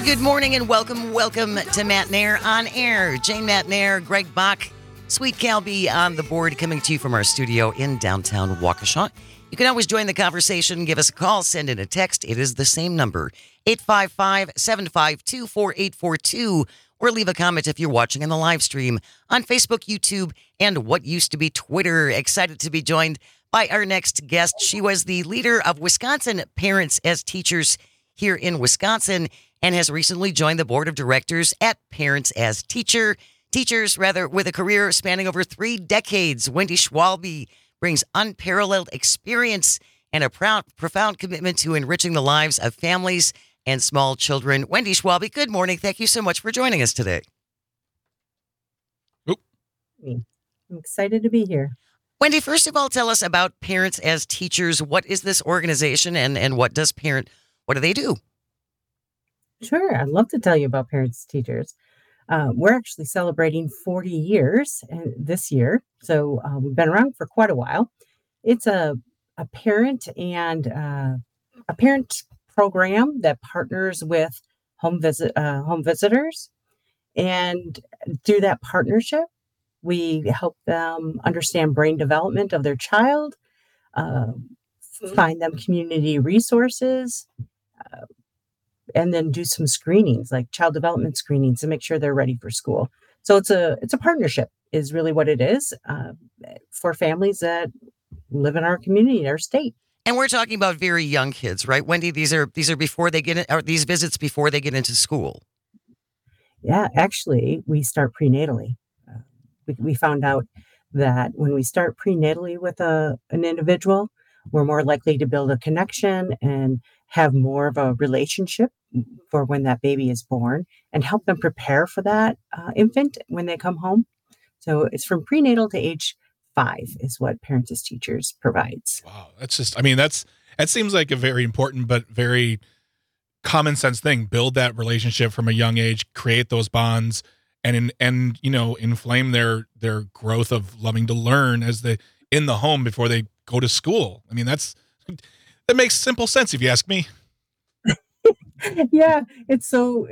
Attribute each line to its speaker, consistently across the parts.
Speaker 1: Good morning and welcome to Matt Nair on Air. Jane Matt Nair, Greg Bach, Sweet Calby on the board, coming to you from our studio in downtown Waukesha. You can always join the conversation, give us a call, send in a text. It is the same number, 855-752-4842, or leave a comment if you're watching in the live stream on Facebook, YouTube, and what used to be Twitter. Excited to be joined by our next guest. She was the leader of Wisconsin Parents as Teachers here in Wisconsin, and has recently joined the board of directors at Parents as Teachers, with a career spanning over 3 decades. Wendy Schwalbe brings unparalleled experience and a profound commitment to enriching the lives of families and small children. Wendy Schwalbe, good morning. Thank you so much for joining us today.
Speaker 2: I'm excited to be here.
Speaker 1: Wendy, first of all, tell us about Parents as Teachers. What is this organization and what do they do?
Speaker 2: Sure. I'd love to tell you about Parents Teachers. We're actually celebrating 40 years this year. So we've been around for quite a while. It's a parent and a parent program that partners with home visitors. And through that partnership, we help them understand brain development of their child, find them community resources, and then do some screenings, like child development screenings, to make sure they're ready for school. So it's a partnership is really what it is for families that live in our community, our state.
Speaker 1: And we're talking about very young kids, right, Wendy? These are before they get in, or these visits before they get into school.
Speaker 2: Yeah, actually, we start prenatally. We found out that when we start prenatally with an individual, we're more likely to build a connection and have more of a relationship for when that baby is born, and help them prepare for that infant when they come home. So it's from prenatal to age 5 is what Parents as Teachers provides.
Speaker 3: Wow. That seems like a very important but very common sense thing. Build that relationship from a young age, create those bonds, and inflame their growth of loving to learn as they in the home before they go to school. I mean, that makes simple sense if you ask me.
Speaker 2: Yeah, it's so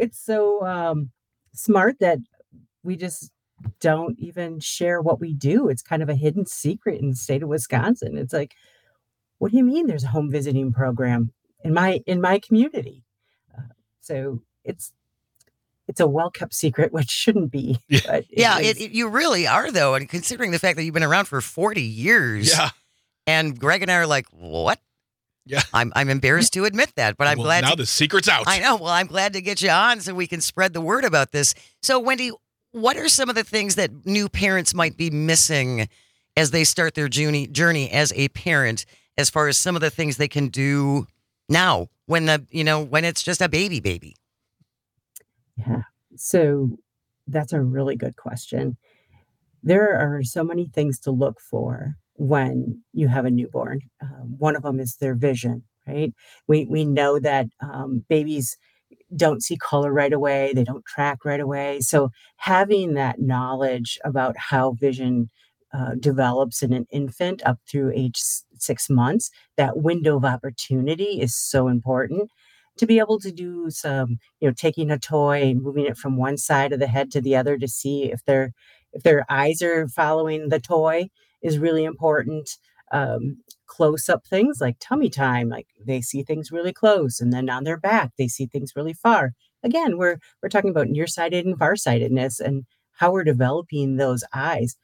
Speaker 2: smart that we just don't even share what we do. It's kind of a hidden secret in the state of Wisconsin. It's like, what do you mean there's a home visiting program in my community? So it's a well-kept secret, which shouldn't be. But
Speaker 1: you really are, though, and considering the fact that you've been around for 40 years.
Speaker 3: Yeah.
Speaker 1: And Greg and I are like, what?
Speaker 3: Yeah.
Speaker 1: I'm embarrassed to admit that, but I'm glad.
Speaker 3: Now the secret's out.
Speaker 1: I know. Well, I'm glad to get you on so we can spread the word about this. So, Wendy, what are some of the things that new parents might be missing as they start their journey as a parent, as far as some of the things they can do now when it's just a baby?
Speaker 2: Yeah. So that's a really good question. There are so many things to look for when you have a newborn. One of them is their vision, right? We know that babies don't see color right away. They don't track right away. So having that knowledge about how vision develops in an infant up through age 6 months, that window of opportunity is so important. To be able to do some, taking a toy and moving it from one side of the head to the other to see if their eyes are following the toy is really important. Close-up things like tummy time, like they see things really close, and then on their back they see things really far. Again, we're talking about nearsighted and farsightedness and how we're developing those eyes.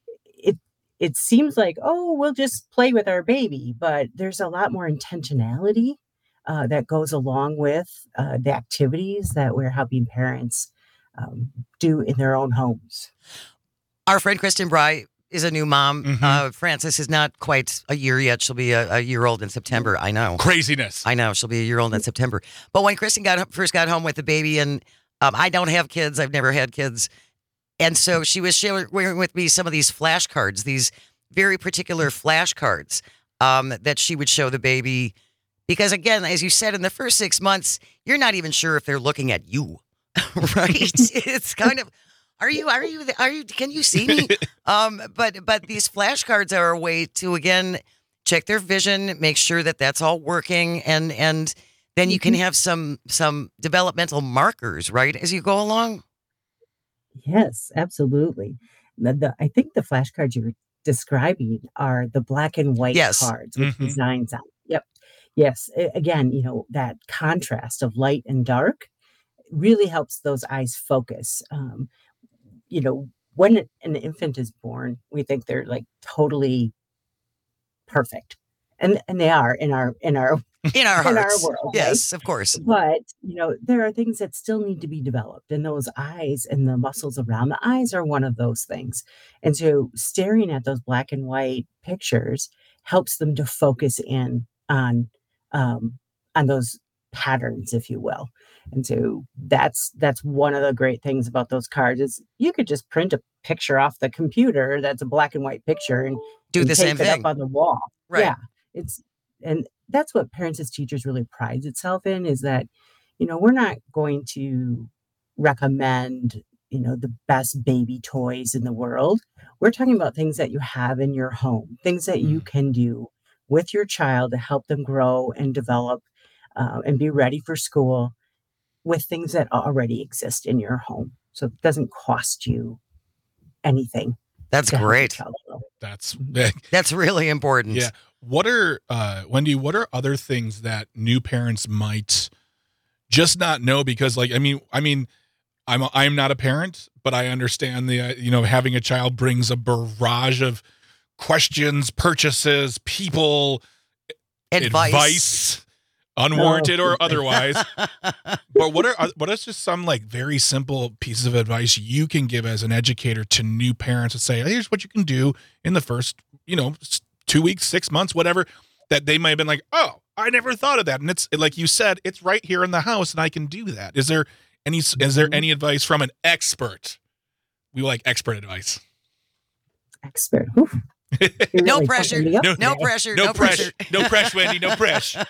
Speaker 2: It seems like, we'll just play with our baby, but there's a lot more intentionality that goes along with the activities that we're helping parents do in their own homes.
Speaker 1: Our friend Kristen Bry is a new mom.
Speaker 3: Mm-hmm.
Speaker 1: Frances is not quite a year yet. She'll be a year old in September. I know.
Speaker 3: Craziness.
Speaker 1: I know. She'll be a year old in September. But when Kristen first got home with the baby, and I don't have kids. I've never had kids. And so she was sharing with me some of these flashcards, these very particular flashcards that she would show the baby. Because again, as you said, in the first 6 months, you're not even sure if they're looking at you, right? It's kind of, are you, can you see me? But these flashcards are a way to, again, check their vision, make sure that that's all working. And then you can have some developmental markers, right, as you go along.
Speaker 2: Yes, absolutely. I think the flashcards you were describing are the black and white
Speaker 1: Yes.
Speaker 2: cards with
Speaker 3: Hmm.
Speaker 2: designs on. Yep. Yes. Again, that contrast of light and dark really helps those eyes focus. You know, when an infant is born, we think they're like totally perfect, and they are in our
Speaker 1: In our
Speaker 2: in our
Speaker 1: hearts.
Speaker 2: world, right?
Speaker 1: Yes, of course.
Speaker 2: But, there are things that still need to be developed, and those eyes and the muscles around the eyes are one of those things. And so staring at those black and white pictures helps them to focus in on those patterns, if you will. And so that's one of the great things about those cards is you could just print a picture off the computer that's a black and white picture
Speaker 1: Do
Speaker 2: and
Speaker 1: the same
Speaker 2: tape it up
Speaker 1: thing.
Speaker 2: on the wall.
Speaker 1: Right.
Speaker 2: Yeah. It's and that's what Parents as Teachers really prides itself in is that, we're not going to recommend, the best baby toys in the world. We're talking about things that you have in your home, things that you can do with your child to help them grow and develop and be ready for school with things that already exist in your home. So it doesn't cost you anything
Speaker 1: That's
Speaker 2: to help your
Speaker 1: great.
Speaker 2: child grow.
Speaker 3: That's
Speaker 1: That's really important.
Speaker 3: yeah. What are Wendy? What are other things that new parents might just not know? Because, like, I mean, I'm not a parent, but I understand the having a child brings a barrage of questions, purchases, people, advice, unwarranted or otherwise. But what are just some like very simple pieces of advice you can give as an educator to new parents to say, here's what you can do in the first 2 weeks, 6 months, whatever, that they might have been like, oh, I never thought of that. And it's like you said, it's right here in the house and I can do that. Is there any advice from an expert? We like expert advice.
Speaker 2: Expert. Oof.
Speaker 1: No
Speaker 2: Really
Speaker 1: pressure.
Speaker 2: pumping me up
Speaker 1: No
Speaker 2: today.
Speaker 1: pressure.
Speaker 3: No
Speaker 1: No
Speaker 3: pressure.
Speaker 1: pressure.
Speaker 3: No pressure, Wendy. No pressure.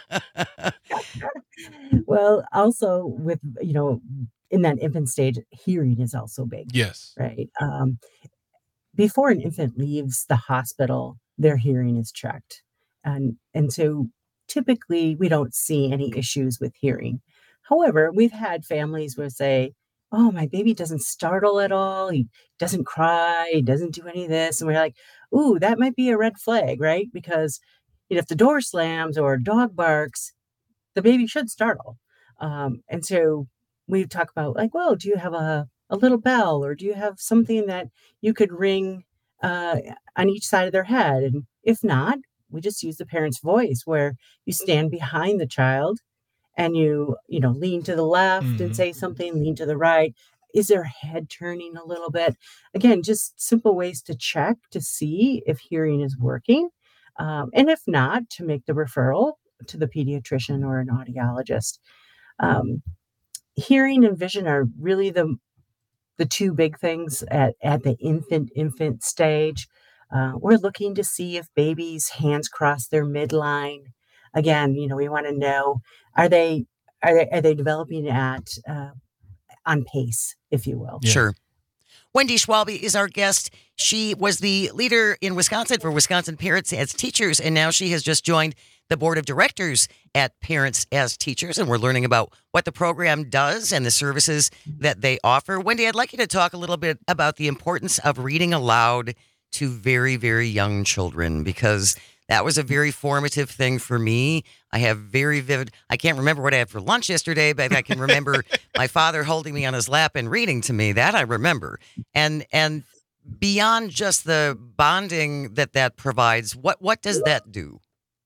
Speaker 2: Well, also with, in that infant stage, hearing is also big,
Speaker 3: Yes.
Speaker 2: right? Before an infant leaves the hospital, their hearing is checked. And so typically we don't see any issues with hearing. However, we've had families where say, oh, my baby doesn't startle at all. He doesn't cry. He doesn't do any of this. And we're like, ooh, that might be a red flag, right? Because if the door slams or a dog barks, the baby should startle. And so we talk about like, well, do you have a little bell or do you have something that you could ring uh, on each side of their head? And if not, we just use the parent's voice where you stand behind the child and you lean to the left and
Speaker 3: Mhm.
Speaker 2: say something, lean to the right. Is their head turning a little bit? Again, just simple ways to check to see if hearing is working. And if not, to make the referral to the pediatrician or an audiologist. Um, Hearing and vision are really the two big things at the infant stage. We're looking to see if babies' hands cross their midline. Again, we want to know are they developing at on pace, if you will.
Speaker 3: Yeah.
Speaker 1: Sure. Wendy Schwalbe is our guest. She was the leader in Wisconsin for Wisconsin Parents as Teachers, and now she has just joined the board of directors at Parents as Teachers, and we're learning about what the program does and the services that they offer. Wendy, I'd like you to talk a little bit about the importance of reading aloud to very, very young children, because that was a very formative thing for me. I have very vivid, I can't remember what I had for lunch yesterday, but I can remember my father holding me on his lap and reading to me. That I remember. And beyond just the bonding that provides, what does that do?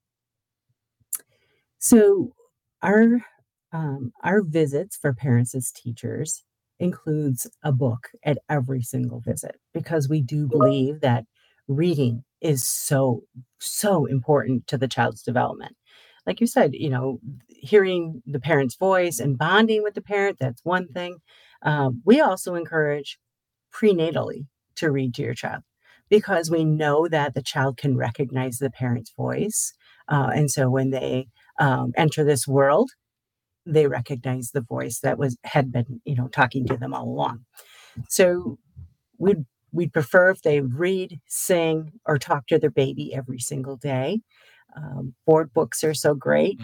Speaker 2: So our our visits for Parents as Teachers includes a book at every single visit because we do believe that reading is so important to the child's development. Like you said, hearing the parent's voice and bonding with the parent, that's one thing. We also encourage prenatally to read to your child because we know that the child can recognize the parent's voice. And so when they enter this world, they recognize the voice that had been, talking to them all along. So we'd prefer if they read, sing, or talk to their baby every single day. Board books are so great.
Speaker 3: Mhm.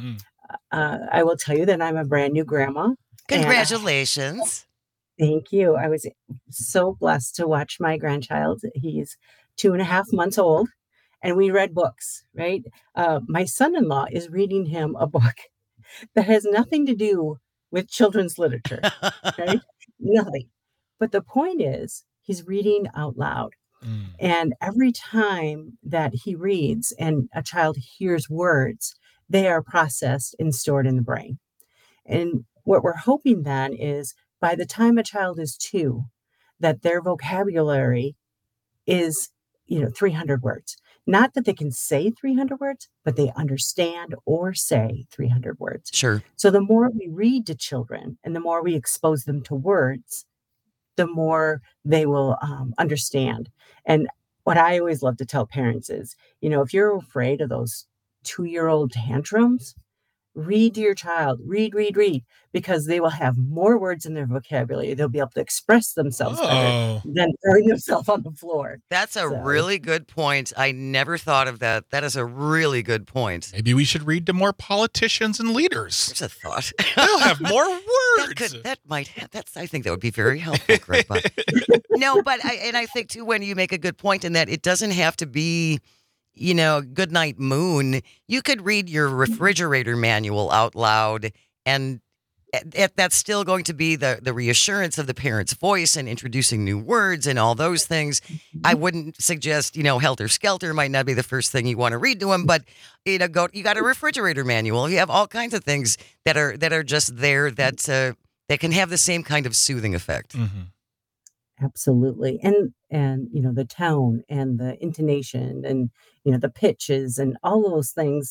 Speaker 2: I will tell you that I'm a brand new grandma.
Speaker 1: Congratulations.
Speaker 2: Thank you. I was so blessed to watch my grandchild. He's 2.5 months old, and we read books, right? My son-in-law is reading him a book that has nothing to do with children's literature, right? Nothing. But the point is, he's reading out loud.
Speaker 3: Mm.
Speaker 2: And every time that he reads and a child hears words, they are processed and stored in the brain. And what we're hoping then is by the time a child is 2, that their vocabulary is, 300 words. Not that they can say 300 words, but they understand or say 300 words.
Speaker 1: Sure.
Speaker 2: So the more we read to children and the more we expose them to words, the more they will understand. And what I always love to tell parents is, if you're afraid of those 2-year-old tantrums, read to your child, read, because they will have more words in their vocabulary. They'll be able to express themselves better than throwing themselves on the floor.
Speaker 1: That's a really good point. I never thought of that. That is a really good point.
Speaker 3: Maybe we should read to more politicians and leaders.
Speaker 1: There's a thought.
Speaker 3: They'll have more words.
Speaker 1: I think that would be very helpful, Greg. No, but I think too, when you make a good point in that it doesn't have to be, Goodnight Moon. You could read your refrigerator manual out loud, and that's still going to be the reassurance of the parent's voice and introducing new words and all those things. I wouldn't suggest, Helter Skelter might not be the first thing you want to read to them, but you got a refrigerator manual. You have all kinds of things that are just there that can have the same kind of soothing effect.
Speaker 3: Mm-hmm.
Speaker 2: Absolutely. And the tone and the intonation and, the pitches and all those things,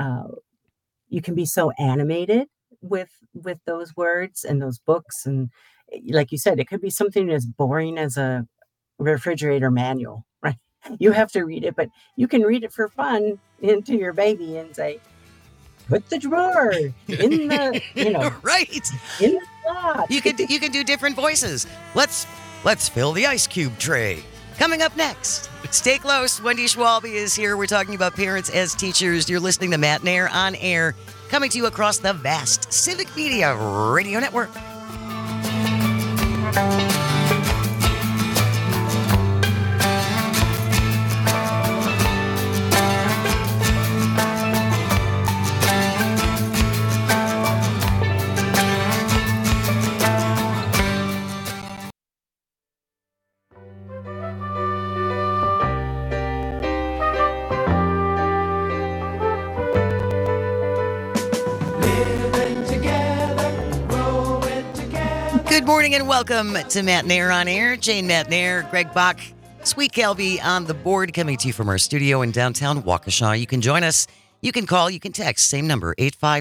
Speaker 2: you can be so animated with those words and those books. And like you said, it could be something as boring as a refrigerator manual, right? You have to read it, but you can read it for fun into your baby and say, put the drawer in the,
Speaker 1: right.
Speaker 2: In the slot.
Speaker 1: You can do different voices. Let's fill the ice cube tray. Coming up next, stay close. Wendy Schwalbe is here. We're talking about parents as teachers. You're listening to Matt Nair on air, coming to you across the vast Civic Media Radio Network. Good morning and welcome to Matt Nair on air. Jane Matt Nair, Greg Bach, Sweet Calby on the board, coming to you from our studio in downtown Waukesha. You can join us. You can call. You can text. Same number,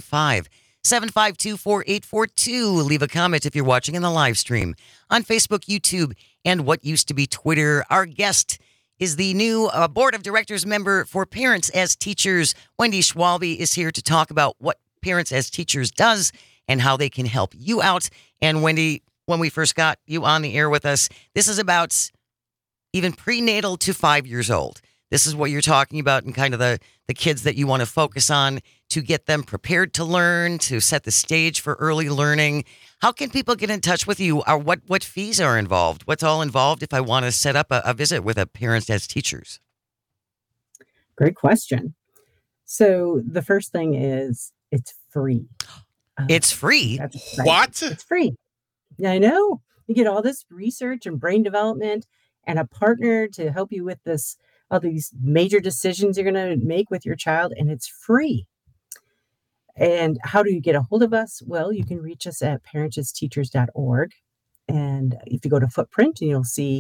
Speaker 1: 855-752-4842. Leave a comment if you're watching in the live stream on Facebook, YouTube, and what used to be Twitter. Our guest is the new board of directors member for Parents as Teachers. Wendy Schwalbe is here to talk about what Parents as Teachers does and how they can help you out. And Wendy, when we first got you on the air with us, this is about even prenatal to 5 years old. This is what you're talking about and kind of the kids that you want to focus on to get them prepared to learn, to set the stage for early learning. How can people get in touch with you? Or what fees are involved? What's all involved if I want to set up a visit with a Parents as Teachers?
Speaker 2: Great question. So the first thing is it's free.
Speaker 1: It's free?
Speaker 2: That's right.
Speaker 3: What?
Speaker 2: It's free. Yeah, I know. You get all this research and brain development and a partner to help you with all these major decisions you're going to make with your child, and it's free. And how do you get a hold of us? Well, you can reach us at parentsasteachers.org. And if you go to Footprint, you'll see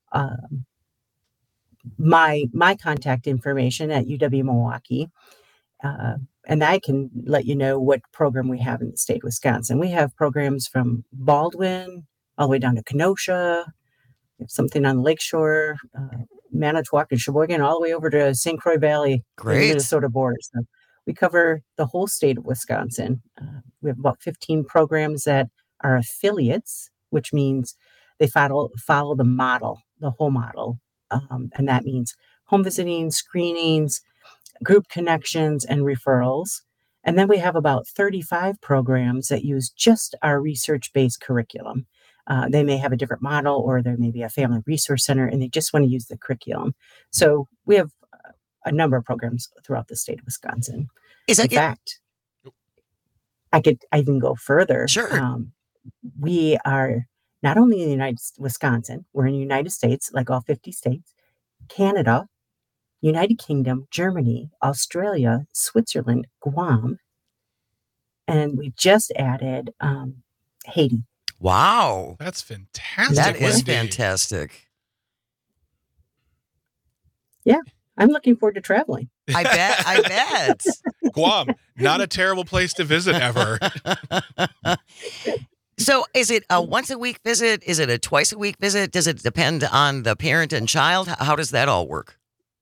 Speaker 2: my contact information at UW-Milwaukee. And I can let you know what program we have in the state of Wisconsin. We have programs from Baldwin all the way down to Kenosha. We have something on the Lakeshore, Manitowoc and Sheboygan, all the way over to St. Croix Valley,
Speaker 1: Great.
Speaker 2: The Minnesota border. So we cover the whole state of Wisconsin. We have about 15 programs that are affiliates, which means they follow the model, the whole model. And that means home visiting, screenings, group connections, and referrals. And then we have about 35 programs that use just our research-based curriculum. They may have a different model, or there may be a family resource center, and they just want to use the curriculum. So we have a number of programs throughout the state of Wisconsin.
Speaker 1: Is
Speaker 2: In
Speaker 1: that
Speaker 2: fact, I even go further.
Speaker 1: Sure.
Speaker 2: We are not only in the Wisconsin, we're in the United States, like all 50 states, Canada, United Kingdom, Germany, Australia, Switzerland, Guam, and we just added Haiti.
Speaker 1: Wow.
Speaker 3: That's fantastic.
Speaker 1: That is
Speaker 3: Wendy.
Speaker 1: fantastic.
Speaker 2: Yeah, I'm looking forward to traveling.
Speaker 1: I bet.
Speaker 3: Guam, not a terrible place to visit ever.
Speaker 1: So is it a once a week visit? Is it a twice a week visit? Does it depend on the parent and child? How does that all work?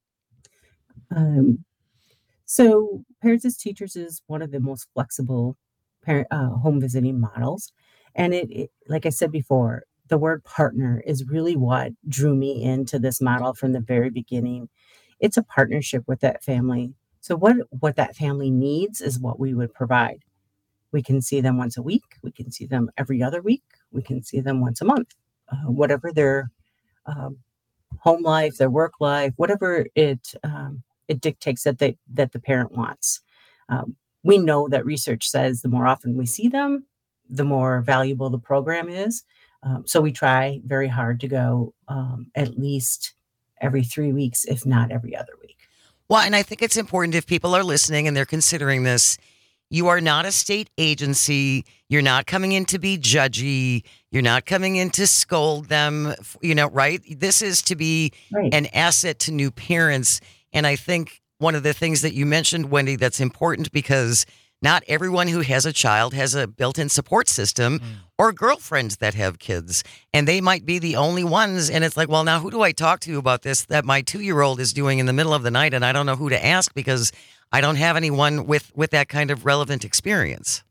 Speaker 2: So Parents as Teachers is one of the most flexible home visiting models. And it, like I said before, the word partner is really what drew me into this model from the very beginning. It's a partnership with that family. So what that family needs is what we would provide. We can see them once a week. We can see them every other week. We can see them once a month. Whatever their home life, their work life, whatever it dictates that the parent wants. We know that research says the more often we see them, the more valuable the program is. So we try very hard to go at least every 3 weeks, if not every other week.
Speaker 1: Well, and I think it's important if people are listening and they're considering this. You are not a state agency. You're not coming in to be judgy. You're not coming in to scold them, right? This is to be an asset to new parents. And I think one of the things that you mentioned, Wendy, that's important because not everyone who has a child has a built-in support system or girlfriends that have kids. And they might be the only ones. And it's like, well, now who do I talk to about this that my 2-year-old is doing in the middle of the night? And I don't know who to ask because I don't have anyone with that kind of relevant experience.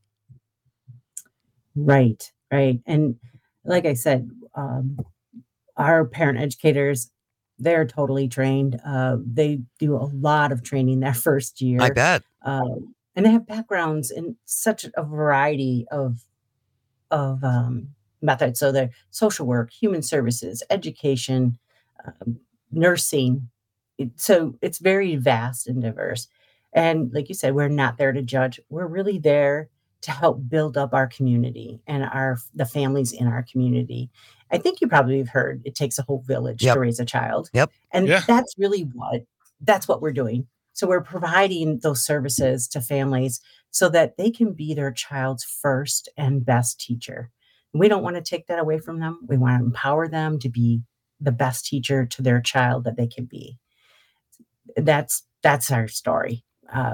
Speaker 2: Right. And like I said, our parent educators, they're totally trained. They do a lot of training that first year.
Speaker 1: I bet.
Speaker 2: And they have backgrounds in such a variety of methods. So they're social work, human services, education, nursing. So it's very vast and diverse. And like you said, we're not there to judge. We're really there to help build up our community and the families in our community. I think you probably have heard it takes a whole village to raise a child.
Speaker 1: Yep.
Speaker 2: And that's really that's what we're doing. So we're providing those services to families so that they can be their child's first and best teacher. We don't want to take that away from them. We want to empower them to be the best teacher to their child that they can be. That's our story.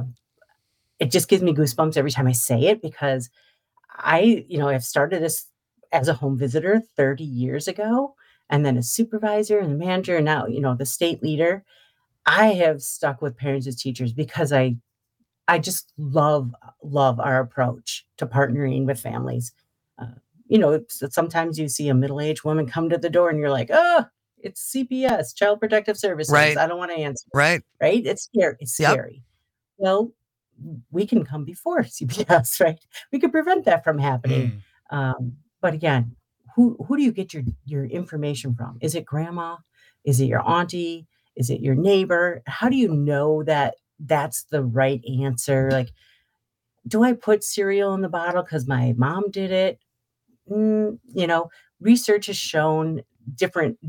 Speaker 2: It just gives me goosebumps every time I say it because I've started this as a home visitor 30 years ago, and then a supervisor and a manager, and now, the state leader. I have stuck with Parents as Teachers because I just love our approach to partnering with families. Sometimes you see a middle-aged woman come to the door and you're like, oh, it's CPS, Child Protective Services.
Speaker 1: Right.
Speaker 2: I don't want to answer.
Speaker 1: Right.
Speaker 2: It's scary. It's scary. Well, we can come before CPS, right? We could prevent that from happening. But again, who do you get your information from? Is it grandma? Is it your auntie? Is it your neighbor? How do you know that that's the right answer? Like, do I put cereal in the bottle because my mom did it? Research has shown different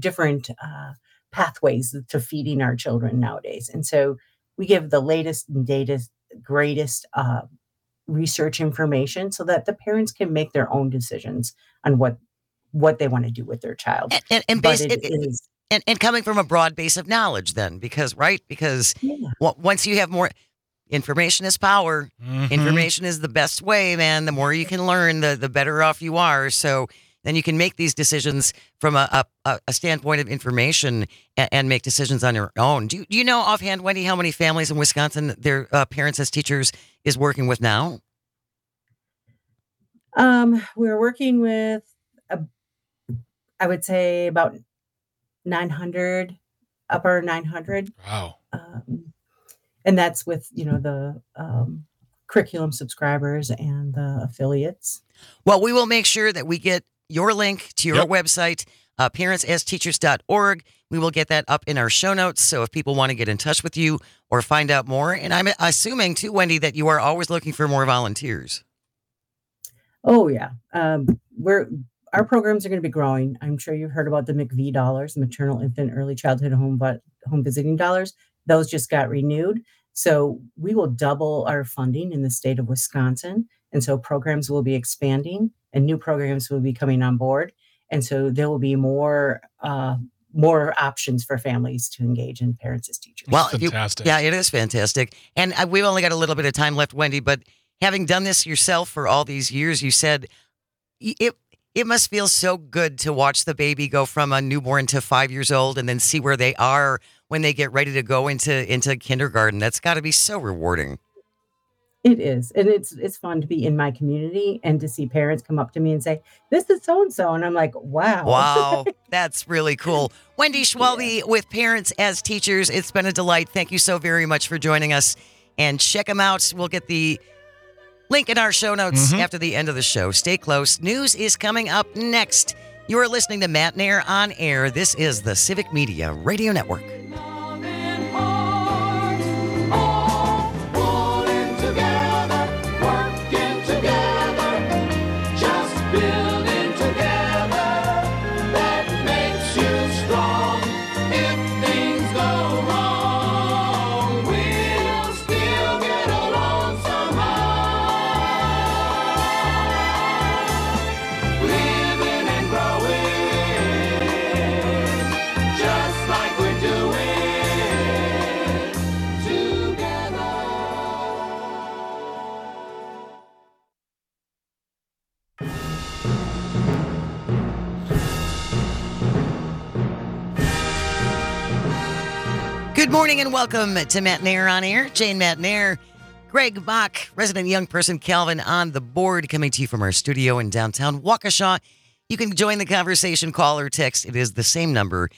Speaker 2: pathways to feeding our children nowadays. And so we give the latest and greatest research information so that the parents can make their own decisions on what they want to do with their child.
Speaker 1: And coming from a broad base of knowledge then, because once you have more information is power, information is the best way, man. The more you can learn, the better off you are. So then you can make these decisions from a standpoint of information and make decisions on your own. Do you know offhand, Wendy, how many families in Wisconsin their Parents as Teachers is working with now?
Speaker 2: We're working with, I would say about 900, upper 900.
Speaker 3: Wow.
Speaker 2: And that's with, the curriculum subscribers and the affiliates.
Speaker 1: Well, we will make sure that we get your link to your
Speaker 3: Yep.
Speaker 1: website, parentsAsTeachers.org. We will get that up in our show notes. So if people want to get in touch with you or find out more, and I'm assuming too, Wendy, that you are always looking for more volunteers.
Speaker 2: Oh yeah, our programs are going to be growing. I'm sure you've heard about the McV dollars, the maternal, infant, early childhood home visiting dollars. Those just got renewed, so we will double our funding in the state of Wisconsin, and so programs will be expanding and new programs will be coming on board, and so there will be more options for families to engage in parents as teachers.
Speaker 1: Well,
Speaker 3: Fantastic.
Speaker 1: yeah, it is fantastic. And we've only got a little bit of time left, Wendy, but having done this yourself for all these years, you said it must feel so good to watch the baby go from a newborn to 5 years old and then see where they are when they get ready to go into kindergarten. That's got to be so rewarding.
Speaker 2: It is. And it's fun to be in my community and to see parents come up to me and say, "This is so-and-so." And I'm like, wow.
Speaker 1: Wow, that's really cool. Wendy Schwalbe with Parents as Teachers. It's been a delight. Thank you so very much for joining us. And check them out. We'll get the link in our show notes after the end of the show. Stay close. News is coming up next. You are listening to Matt Nair on Air. This is the Civic Media Radio Network. Good morning and welcome to Matt Nair on Air. Jane Matt Nair, Greg Bach, resident young person Calvin on the board, coming to you from our studio in downtown Waukesha. You can join the conversation, call or text. It is the same number,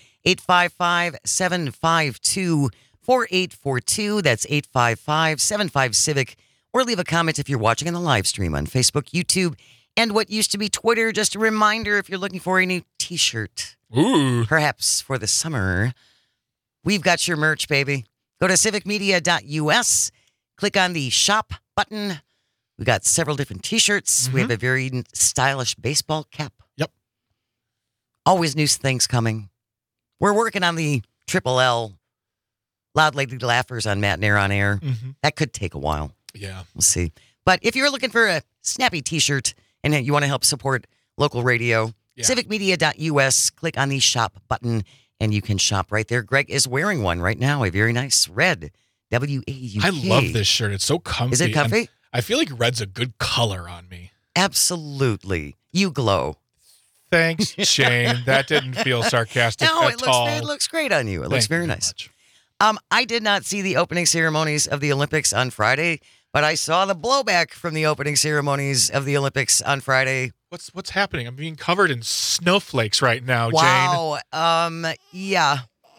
Speaker 1: 855-752-4842. That's 855-75-CIVIC. Or leave a comment if you're watching on the live stream on Facebook, YouTube, and what used to be Twitter. Just a reminder, if you're looking for a new t-shirt, perhaps for the summer, we've got your merch, baby. Go to civicmedia.us, click on the shop button. We got several different t-shirts. We have a very stylish baseball cap.
Speaker 3: Yep.
Speaker 1: Always new things coming. We're working on the Triple L Loud Lady Laughers on Matt Nair on Air. That could take a while.
Speaker 3: Yeah.
Speaker 1: We'll see. But if you're looking for a snappy t-shirt and you want to help support local radio, civicmedia.us, click on the shop button. And you can shop right there. Greg is wearing one right now, a very nice red WAUK.
Speaker 3: I love this shirt. It's so comfy.
Speaker 1: Is it comfy?
Speaker 3: I feel like red's a good color on me.
Speaker 1: Absolutely. You glow.
Speaker 3: Thanks, Shane. That didn't feel sarcastic
Speaker 1: No,
Speaker 3: at all.
Speaker 1: it looks great on you. It looks
Speaker 3: Thank you
Speaker 1: very nice.
Speaker 3: much.
Speaker 1: I did not see the opening ceremonies of the Olympics on Friday, but I saw the blowback from the opening ceremonies of the Olympics on Friday.
Speaker 3: What's happening? I'm being covered in snowflakes right now, Jane.
Speaker 1: Wow. Yeah.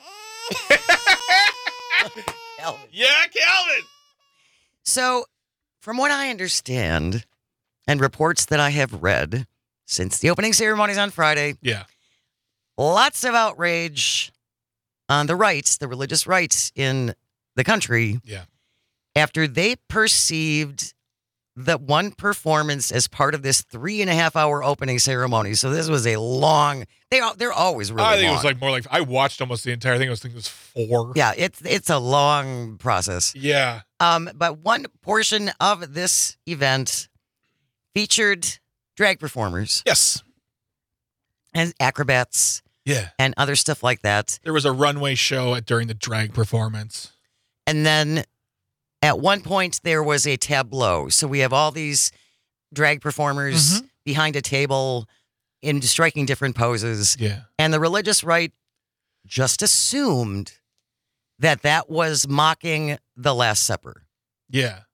Speaker 1: Calvin.
Speaker 3: Yeah, Calvin.
Speaker 1: So, from what I understand, and reports that I have read since the opening ceremonies on Friday,
Speaker 3: Yeah.
Speaker 1: lots of outrage on the rights, the religious rights in the country.
Speaker 3: Yeah.
Speaker 1: After they perceived that one performance as part of this 3.5-hour opening ceremony. So this was a long. They're always really long.
Speaker 3: I think it was more like I watched almost the entire thing. I think it was 4.
Speaker 1: Yeah, it's a long process.
Speaker 3: Yeah.
Speaker 1: But one portion of this event featured drag performers.
Speaker 3: Yes.
Speaker 1: And acrobats.
Speaker 3: Yeah.
Speaker 1: And other stuff like that.
Speaker 3: There was a runway show during the drag performance.
Speaker 1: And then at one point, there was a tableau. So we have all these drag performers behind a table in striking different poses.
Speaker 3: Yeah.
Speaker 1: And the religious right just assumed that that was mocking the Last Supper.
Speaker 3: Yeah.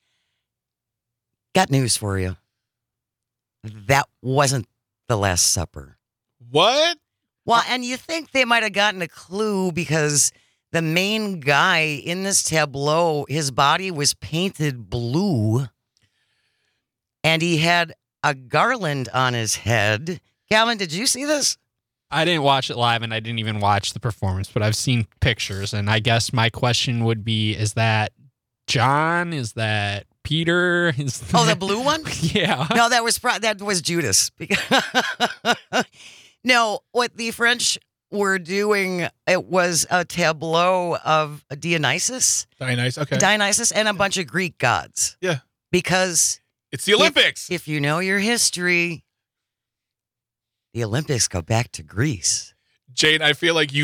Speaker 1: Got news for you. That wasn't the Last Supper.
Speaker 3: What?
Speaker 1: Well, and you think they might have gotten a clue because the main guy in this tableau, his body was painted blue, and he had a garland on his head. Calvin, did you see this?
Speaker 4: I didn't watch it live, and I didn't even watch the performance, but I've seen pictures, and I guess my question would be, is that John? Is that Peter?
Speaker 1: Oh, the blue one?
Speaker 4: Yeah.
Speaker 1: No, that was Judas. No, what the French were doing, it was a tableau of Dionysus.
Speaker 3: Okay.
Speaker 1: Dionysus and a bunch of Greek gods.
Speaker 3: Yeah.
Speaker 1: Because
Speaker 3: it's the Olympics.
Speaker 1: If you know your history, the Olympics go back to Greece.
Speaker 3: Jane, I feel like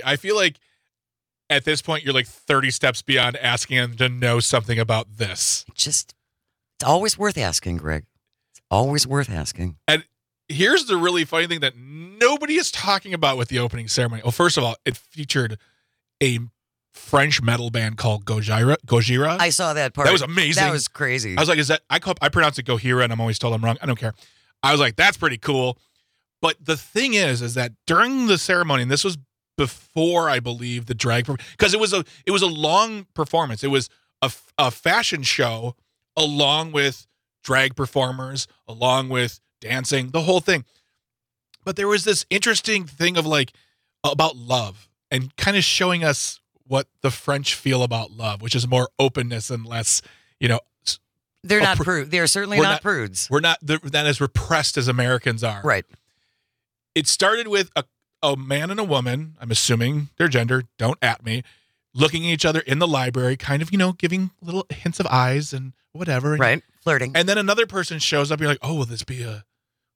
Speaker 3: at this point you're like 30 steps beyond asking him to know something about this.
Speaker 1: It's always worth asking, Greg. It's always worth asking.
Speaker 3: And here's the really funny thing that nobody is talking about with the opening ceremony. Well, first of all, it featured a French metal band called Gojira.
Speaker 1: I saw that part.
Speaker 3: That was amazing.
Speaker 1: That was crazy.
Speaker 3: I was like, I pronounce it Gojira, and I'm always told I'm wrong. I don't care. I was like, that's pretty cool. But the thing is that during the ceremony, and this was before, I believe, the drag, because it was a long performance. It was a fashion show along with drag performers, along with dancing, the whole thing. But there was this interesting thing of like about love and kind of showing us what the French feel about love, which is more openness and less,
Speaker 1: they're not prudes. They're certainly not prudes.
Speaker 3: We're not as repressed as Americans are.
Speaker 1: Right.
Speaker 3: It started with a man and a woman, I'm assuming their gender, don't at me, looking at each other in the library, kind of, giving little hints of eyes and whatever.
Speaker 1: Right. Flirting.
Speaker 3: And then another person shows up. You're like, oh, will this be a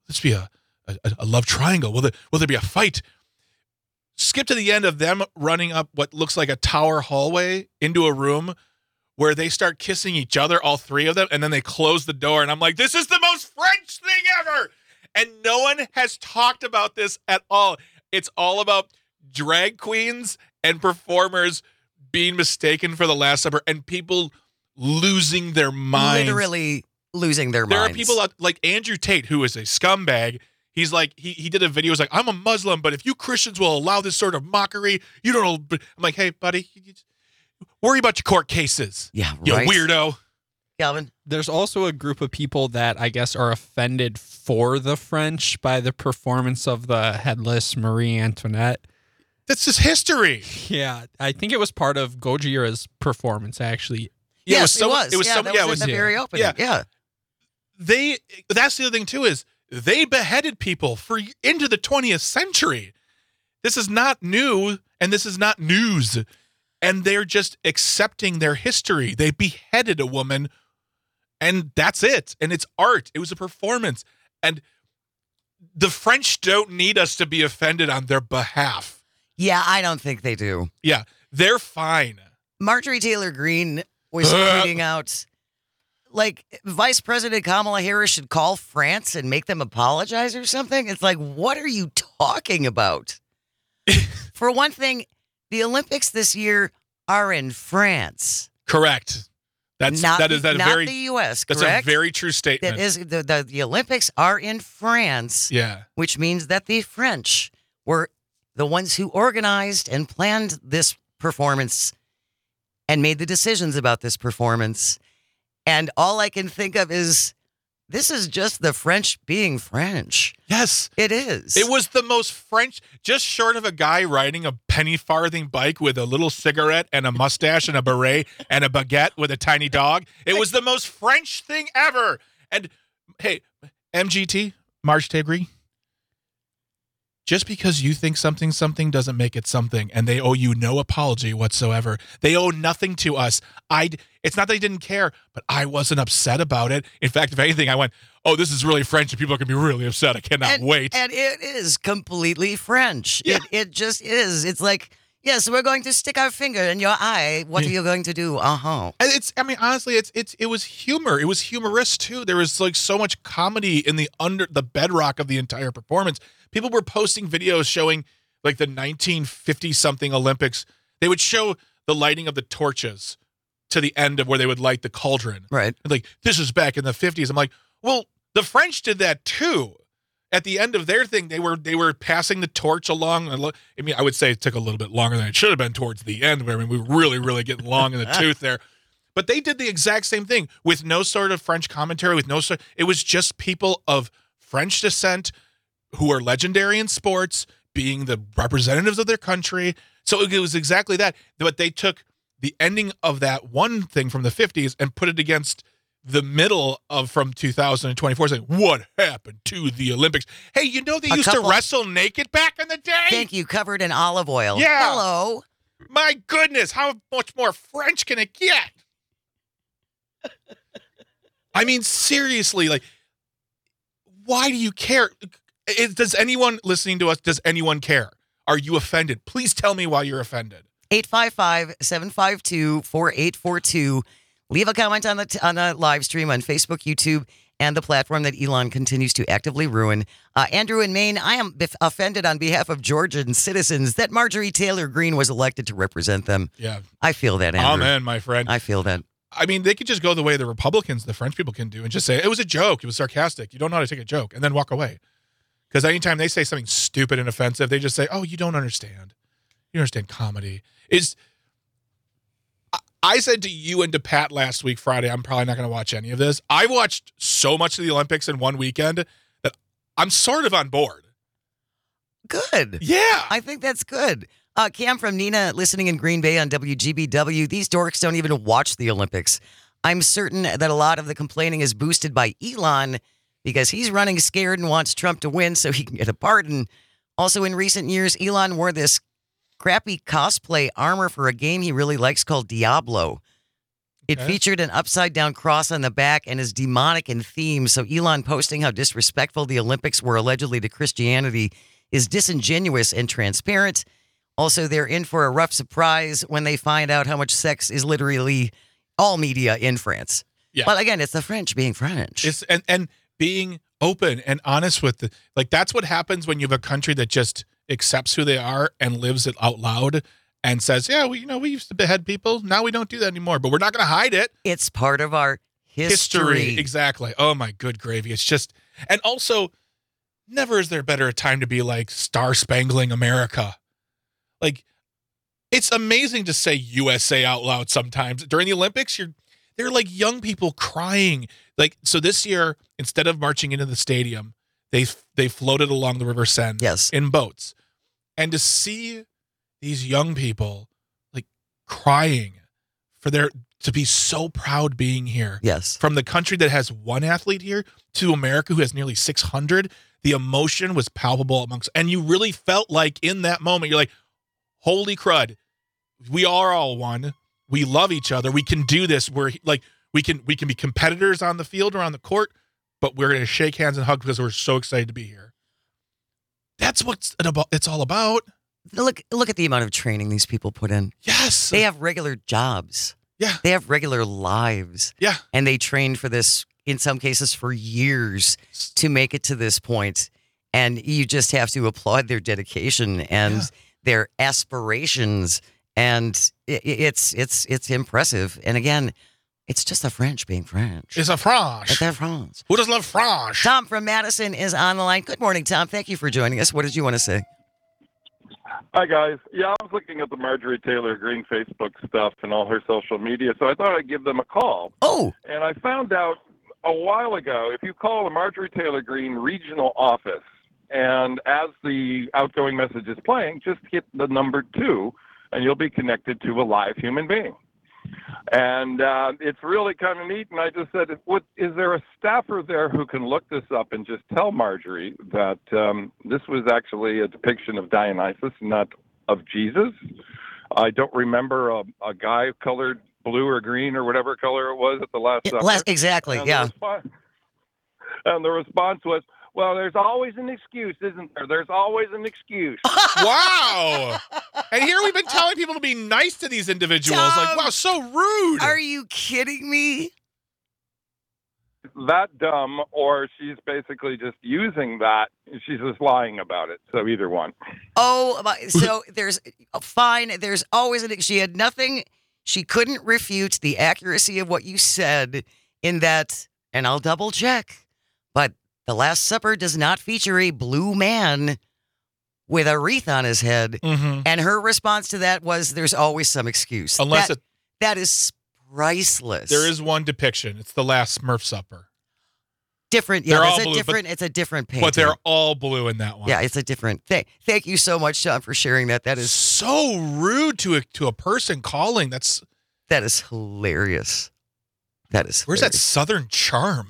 Speaker 3: love triangle? Will there be a fight? Skip to the end of them running up what looks like a tower hallway into a room where they start kissing each other, all three of them, and then they close the door. And I'm like, this is the most French thing ever. And no one has talked about this at all. It's all about drag queens and performers being mistaken for the Last Supper and people losing their minds.
Speaker 1: Literally losing their
Speaker 3: minds. There are people like Andrew Tate, who is a scumbag. He's like, he did a video. He's like, I'm a Muslim, but if you Christians will allow this sort of mockery, you don't know. I'm like, hey, buddy, worry about your court cases.
Speaker 1: Yeah,
Speaker 3: you
Speaker 1: right.
Speaker 3: weirdo.
Speaker 1: Calvin?
Speaker 4: There's also a group of people that I guess are offended for the French by the performance of the headless Marie Antoinette.
Speaker 3: That's just history.
Speaker 4: Yeah, I think it was part of Gojira's performance, actually.
Speaker 1: Yeah, yes, it was. It was
Speaker 3: the
Speaker 1: very opening. Yeah.
Speaker 3: That's the other thing, too, is they beheaded people into the 20th century. This is not new, and this is not news. And they're just accepting their history. They beheaded a woman, and that's it. And it's art. It was a performance. And the French don't need us to be offended on their behalf.
Speaker 1: Yeah, I don't think they do.
Speaker 3: Yeah, they're fine.
Speaker 1: Marjorie Taylor Greene was tweeting out, like, Vice President Kamala Harris should call France and make them apologize or something. It's like, what are you talking about? For one thing, the Olympics this year are in France.
Speaker 3: Correct. That is
Speaker 1: not
Speaker 3: very
Speaker 1: the U.S.
Speaker 3: That's
Speaker 1: correct?
Speaker 3: a very true statement.
Speaker 1: That is the Olympics are in France.
Speaker 3: Yeah,
Speaker 1: which means that the French were the ones who organized and planned this performance and made the decisions about this performance. And all I can think of is, this is just the French being French.
Speaker 3: Yes.
Speaker 1: It is.
Speaker 3: It was the most French, just short of a guy riding a penny farthing bike with a little cigarette and a mustache and a beret and a baguette with a tiny dog. It was the most French thing ever. And hey, MGT, Marge to agree. Just because you think something doesn't make it something, and they owe you no apology whatsoever. They owe nothing to us. It's not that I didn't care, but I wasn't upset about it. In fact, if anything, I went, oh, this is really French, and people are going to be really upset. I cannot wait.
Speaker 1: And it is completely French.
Speaker 3: Yeah.
Speaker 1: It just is. It's like, yes, we're going to stick our finger in your eye. What are you going to do?
Speaker 3: And honestly, it was humor. It was humorous too. There was like so much comedy in the bedrock of the entire performance. People were posting videos showing like the 1950 something Olympics. They would show the lighting of the torches to the end of where they would light the cauldron.
Speaker 1: Right.
Speaker 3: And like, this is back in the 50s. I'm like, well, the French did that too. at the end of their thing, they were passing the torch along. I mean, I would say it took a little bit longer than it should have been towards the end. But I mean, we were really, really getting long in the tooth there. But they did the exact same thing with no sort of French commentary, it was just people of French descent who are legendary in sports, being the representatives of their country. So it was exactly that. But they took the ending of that one thing from the 50s and put it against the middle of from 2024, saying, what happened to the Olympics? Hey, they used to wrestle naked back in the day?
Speaker 1: Thank you. Covered in olive oil.
Speaker 3: Yeah.
Speaker 1: Hello.
Speaker 3: My goodness, how much more French can it get? I mean, seriously, like, why do you care? Does anyone listening to us, does anyone care? Are you offended? Please tell me why you're offended.
Speaker 1: 855-752-4842. Leave a comment on the live stream on Facebook, YouTube, and the platform that Elon continues to actively ruin. Andrew in Maine, I am offended on behalf of Georgian citizens that Marjorie Taylor Greene was elected to represent them.
Speaker 3: Yeah.
Speaker 1: I feel that, Andrew.
Speaker 3: Amen, my friend.
Speaker 1: I feel that.
Speaker 3: I mean, they could just go the way the Republicans, the French people can do, and just say, it was a joke. It was sarcastic. You don't know how to take a joke, and then walk away. Because anytime they say something stupid and offensive, they just say, oh, you don't understand. You don't understand comedy. I said to you and to Pat last week, Friday, I'm probably not going to watch any of this. I watched so much of the Olympics in one weekend that I'm sort of on board.
Speaker 1: Good.
Speaker 3: Yeah.
Speaker 1: I think that's good. Cam from Nina, listening in Green Bay on WGBW. These dorks don't even watch the Olympics. I'm certain that a lot of the complaining is boosted by Elon because he's running scared and wants Trump to win so he can get a pardon. Also, in recent years, Elon wore this crappy cosplay armor for a game he really likes called Diablo. It featured an upside-down cross on the back and is demonic in theme, so Elon posting how disrespectful the Olympics were allegedly to Christianity is disingenuous and transparent. Also, they're in for a rough surprise when they find out how much sex is literally all media in France.
Speaker 3: Yeah.
Speaker 1: But again, it's the French being French.
Speaker 3: It's and being open and honest with that's what happens when you have a country that just accepts who they are and lives it out loud and says, yeah, we used to behead people. Now we don't do that anymore, but we're not going to hide it.
Speaker 1: It's part of our history.
Speaker 3: Exactly. Oh my good gravy. It's just, and also never is there better a time to be like Star Spangling America. Like, it's amazing to say USA out loud sometimes. During the Olympics, they're like young people crying. Like, so this year, instead of marching into the stadium, they floated along the River Seine in boats. And to see these young people like crying to be so proud being here.
Speaker 1: Yes.
Speaker 3: From the country that has one athlete here to America who has nearly 600, the emotion was palpable and you really felt like in that moment, you're like, holy crud, we are all one. We love each other. We can do this. We're like, we can be competitors on the field or on the court, but we're going to shake hands and hug because we're so excited to be here. That's what it's all about.
Speaker 1: Look at the amount of training these people put in.
Speaker 3: Yes.
Speaker 1: They have regular jobs.
Speaker 3: Yeah.
Speaker 1: They have regular lives.
Speaker 3: Yeah.
Speaker 1: And they trained for this, in some cases, for years to make it to this point. And you just have to applaud their dedication and their aspirations. And it's impressive. And again, it's just the French being French.
Speaker 3: It's a France.
Speaker 1: They're France.
Speaker 3: Who doesn't love France?
Speaker 1: Tom from Madison is on the line. Good morning, Tom. Thank you for joining us. What did you want to say?
Speaker 5: Hi, guys. Yeah, I was looking at the Marjorie Taylor Greene Facebook stuff and all her social media, so I thought I'd give them a call.
Speaker 1: Oh.
Speaker 5: And I found out a while ago, if you call the Marjorie Taylor Greene regional office, and as the outgoing message is playing, just hit the number 2, and you'll be connected to a live human being. And it's really kind of neat. And I just said, is there a staffer there who can look this up and just tell Marjorie that this was actually a depiction of Dionysus, not of Jesus? I don't remember a guy colored blue or green or whatever color it was at the last supper.
Speaker 1: Exactly,
Speaker 5: and
Speaker 1: yeah.
Speaker 5: The response was, well, there's always an excuse, isn't there? There's always an excuse.
Speaker 3: Wow. And here we've been telling people to be nice to these individuals.
Speaker 1: Tom,
Speaker 3: like, wow, so rude.
Speaker 1: Are you kidding me?
Speaker 5: That dumb, or she's basically just using that. She's just lying about it. So either one.
Speaker 1: Oh, so there's fine. There's always she had nothing. She couldn't refute the accuracy of what you said in that, and I'll double check. But The Last Supper does not feature a blue man with a wreath on his head.
Speaker 3: Mm-hmm.
Speaker 1: And her response to that was, there's always some excuse.
Speaker 3: Unless
Speaker 1: that is priceless.
Speaker 3: there is one depiction. It's the Last Smurf Supper.
Speaker 1: Different. Yeah,
Speaker 3: They're
Speaker 1: it's
Speaker 3: all
Speaker 1: a
Speaker 3: blue,
Speaker 1: different. It's a different painting.
Speaker 3: But they're all blue in that one.
Speaker 1: Yeah, it's a different thing. Thank you so much, Sean, for sharing that. That is
Speaker 3: so rude to a person calling. That's
Speaker 1: hilarious. That is.
Speaker 3: Where's that Southern charm?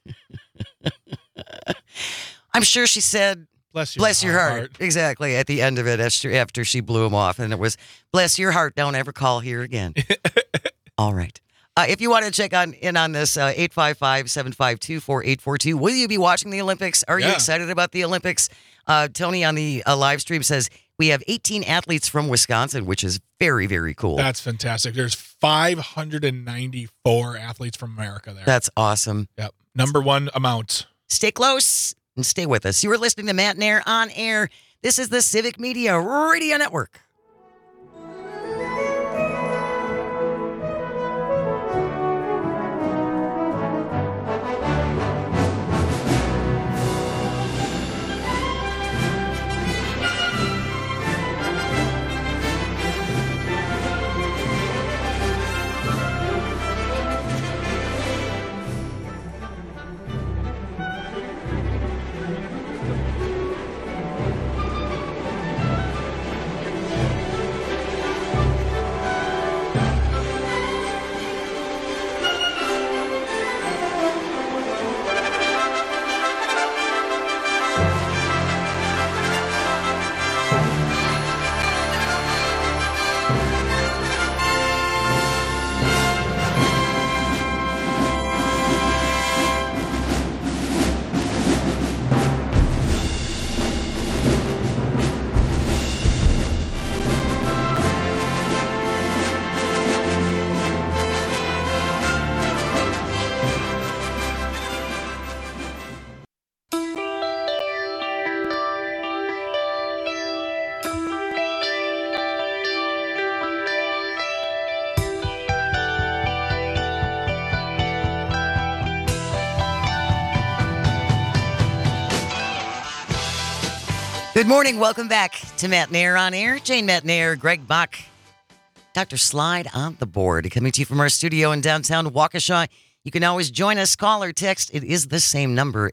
Speaker 1: I'm sure she said,
Speaker 3: Bless
Speaker 1: your heart. Exactly. At the end of it, after she blew him off. And it was, bless your heart. Don't ever call here again. All right. If you want to check in on this, 855-752-4842. Will you be watching the Olympics? Are you excited about the Olympics? Tony on the live stream says, we have 18 athletes from Wisconsin, which is very, very cool.
Speaker 3: That's fantastic. There's 594 athletes from America there.
Speaker 1: That's awesome.
Speaker 3: Yep. Number one amount.
Speaker 1: Stay close and stay with us. You are listening to Matt Nair on air. This is the Civic Media Radio Network. Good morning. Welcome back to Matt Nair on air. Jane Matt Nair, Greg Bach, Dr. Slide on the board. Coming to you from our studio in downtown Waukesha. You can always join us, call or text. It is the same number,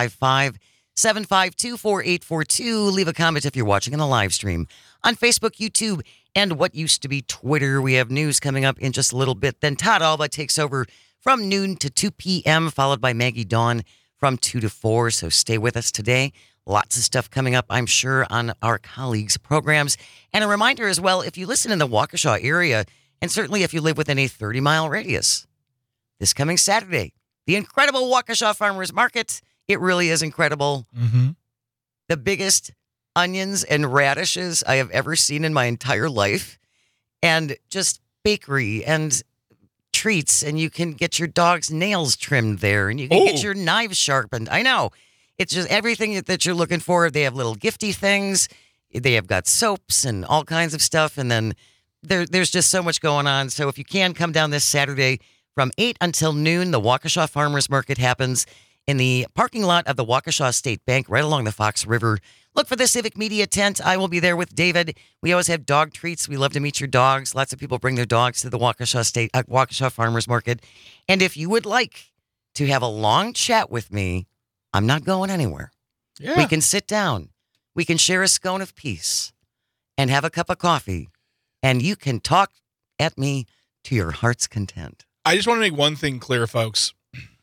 Speaker 1: 855-752-4842. Leave a comment if you're watching on the live stream on Facebook, YouTube, and what used to be Twitter. We have news coming up in just a little bit. Then Todd Alba takes over from noon to 2 p.m., followed by Maggie Dawn from 2 to 4. So stay with us today. Lots of stuff coming up, I'm sure, on our colleagues' programs. And a reminder as well, if you listen in the Waukesha area, and certainly if you live within a 30-mile radius, this coming Saturday, the incredible Waukesha Farmers Market. It really is incredible.
Speaker 3: Mm-hmm.
Speaker 1: The biggest onions and radishes I have ever seen in my entire life. And just bakery and treats. And you can get your dog's nails trimmed there. And you can get your knives sharpened. I know. It's just everything that you're looking for. They have little gifty things. They have got soaps and all kinds of stuff. And then there's just so much going on. So if you can come down this Saturday from 8 until noon, the Waukesha Farmers Market happens in the parking lot of the Waukesha State Bank right along the Fox River. Look for the Civic Media tent. I will be there with David. We always have dog treats. We love to meet your dogs. Lots of people bring their dogs to the Waukesha Farmers Market. And if you would like to have a long chat with me, I'm not going anywhere.
Speaker 3: Yeah.
Speaker 1: We can sit down. We can share a scone of peace and have a cup of coffee. And you can talk at me to your heart's content.
Speaker 3: I just want to make one thing clear, folks.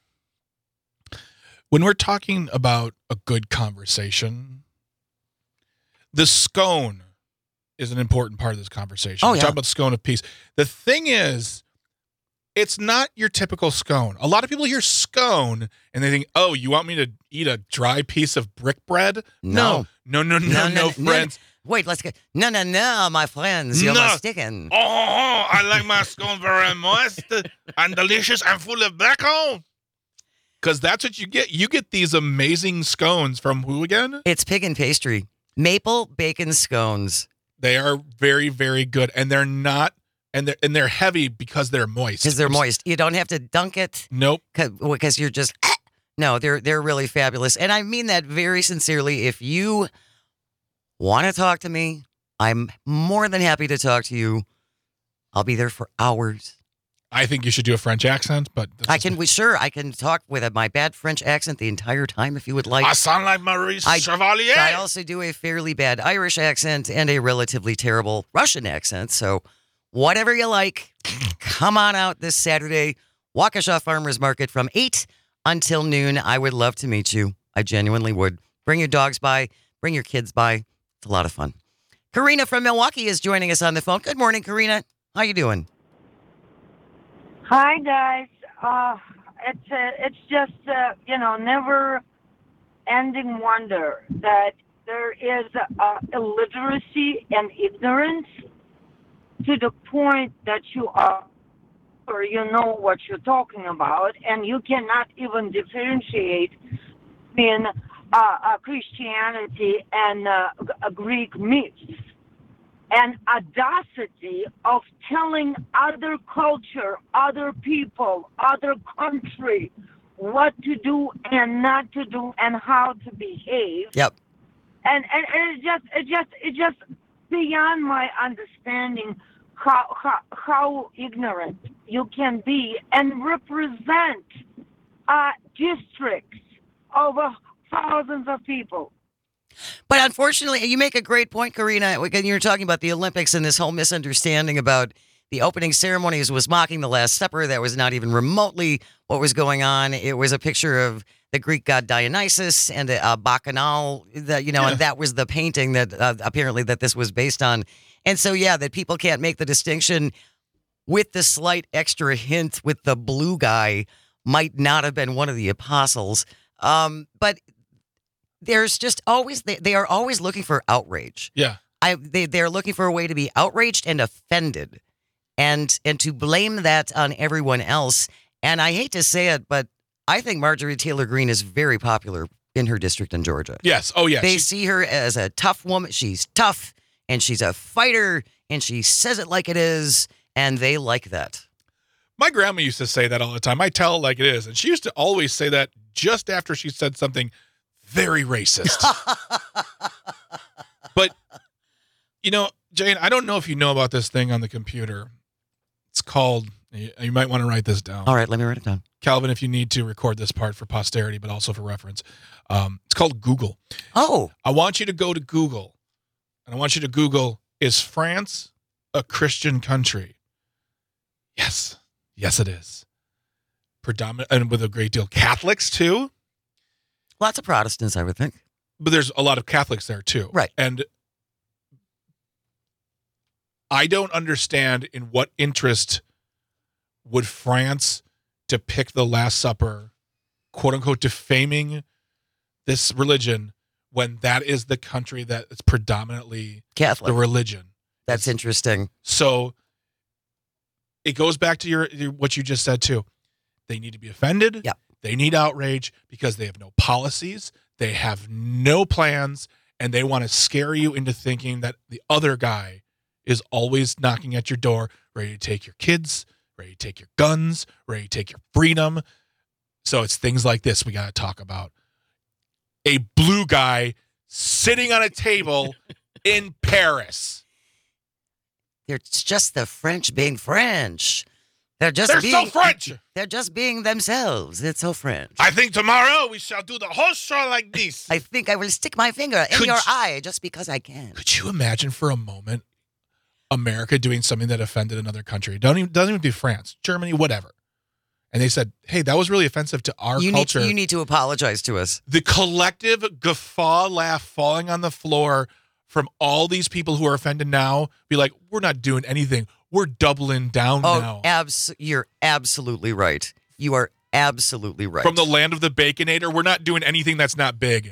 Speaker 3: When we're talking about a good conversation, the scone is an important part of this conversation.
Speaker 1: Oh,
Speaker 3: We're
Speaker 1: yeah.
Speaker 3: talking about scone of peace. The thing is, it's not your typical scone. A lot of people hear scone and they think, oh, you want me to eat a dry piece of brick bread?
Speaker 1: No,
Speaker 3: friends.
Speaker 1: Wait, let's get. No, my friends. You're mistaken.
Speaker 3: Oh, I like my scone very moist and delicious and full of bacon. Because that's what you get. You get these amazing scones from who again?
Speaker 1: It's Pig and Pastry. Maple bacon scones.
Speaker 3: They are very, very good. And they're not, and they're heavy because they're moist.
Speaker 1: Because they're moist. You don't have to dunk it.
Speaker 3: Nope.
Speaker 1: Because you're just No, they're really fabulous. And I mean that very sincerely. If you want to talk to me, I'm more than happy to talk to you. I'll be there for hours.
Speaker 3: I think you should do a French accent, but
Speaker 1: I can talk with my bad French accent the entire time if you would like.
Speaker 3: I sound like Maurice Chevalier.
Speaker 1: I also do a fairly bad Irish accent and a relatively terrible Russian accent. So whatever you like, come on out this Saturday, Waukesha Farmers Market from 8 until noon. I would love to meet you. I genuinely would. Bring your dogs by. Bring your kids by. It's a lot of fun. Karina from Milwaukee is joining us on the phone. Good morning, Karina. How you doing?
Speaker 6: Hi guys. It's just never ending wonder that there is illiteracy and ignorance to the point that you are, or you know what you're talking about, and you cannot even differentiate between Christianity and Greek myths. And audacity of telling other culture, other people, other country what to do and not to do and how to behave.
Speaker 1: Yep.
Speaker 6: And it's just beyond my understanding how ignorant you can be and represent districts over thousands of people.
Speaker 1: But unfortunately, you make a great point, Karina, when you're talking about the Olympics and this whole misunderstanding about the opening ceremonies was mocking the Last Supper. That was not even remotely what was going on. It was a picture of the Greek god Dionysus and a bacchanal, and that was the painting that apparently that this was based on. And so, that people can't make the distinction with the slight extra hint with the blue guy might not have been one of the apostles. But there's just always, they are always looking for outrage.
Speaker 3: Yeah.
Speaker 1: They're looking for a way to be outraged and offended and to blame that on everyone else. And I hate to say it, but I think Marjorie Taylor Greene is very popular in her district in Georgia.
Speaker 3: Yes. Oh, yeah.
Speaker 1: They see her as a tough woman. She's tough and she's a fighter and she says it like it is. And they like that.
Speaker 3: My grandma used to say that all the time. I tell it like it is. And she used to always say that just after she said something very racist. But, Jane, I don't know if you know about this thing on the computer. It's called, you might want to write this down.
Speaker 1: All right, let me write it down.
Speaker 3: Calvin, if you need to record this part for posterity, but also for reference. It's called Google.
Speaker 1: Oh.
Speaker 3: I want you to go to Google, and I want you to Google, is France a Christian country? Yes. Yes, it is. Predominant, and with a great deal of Catholics, too.
Speaker 1: Lots of Protestants, I would think.
Speaker 3: But there's a lot of Catholics there, too.
Speaker 1: Right.
Speaker 3: And I don't understand in what interest would France depict the Last Supper, quote unquote, defaming this religion when that is the country that is predominantly
Speaker 1: Catholic.
Speaker 3: The religion.
Speaker 1: That's interesting.
Speaker 3: So it goes back to your what you just said, too. They need to be offended.
Speaker 1: Yeah.
Speaker 3: They need outrage because they have no policies, they have no plans, and they want to scare you into thinking that the other guy is always knocking at your door, ready to take your kids, ready to take your guns, ready to take your freedom. So it's things like this we got to talk about. A blue guy sitting on a table in Paris.
Speaker 1: It's just the French being French. They're
Speaker 3: so French.
Speaker 1: They're just being themselves. It's so French.
Speaker 3: I think tomorrow we shall do the whole show like this.
Speaker 1: I think I will stick my finger in your eye just because I can.
Speaker 3: Could you imagine for a moment America doing something that offended another country? Doesn't even do France, Germany, whatever. And they said, hey, that was really offensive to our culture.
Speaker 1: You need to apologize to us.
Speaker 3: The collective guffaw laugh falling on the floor from all these people who are offended now, be like, we're not doing anything. We're doubling down now.
Speaker 1: You're absolutely right. You are absolutely right.
Speaker 3: From the land of the Baconator, we're not doing anything that's not big.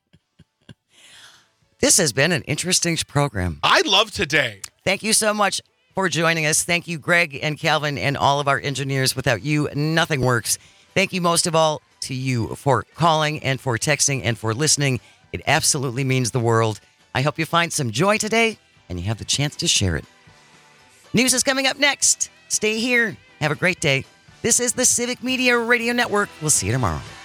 Speaker 1: This has been an interesting program.
Speaker 3: I love today.
Speaker 1: Thank you so much for joining us. Thank you, Greg and Calvin and all of our engineers. Without you, nothing works. Thank you most of all to you for calling and for texting and for listening. It absolutely means the world. I hope you find some joy today and you have the chance to share it. News is coming up next. Stay here. Have a great day. This is the Civic Media Radio Network. We'll see you tomorrow.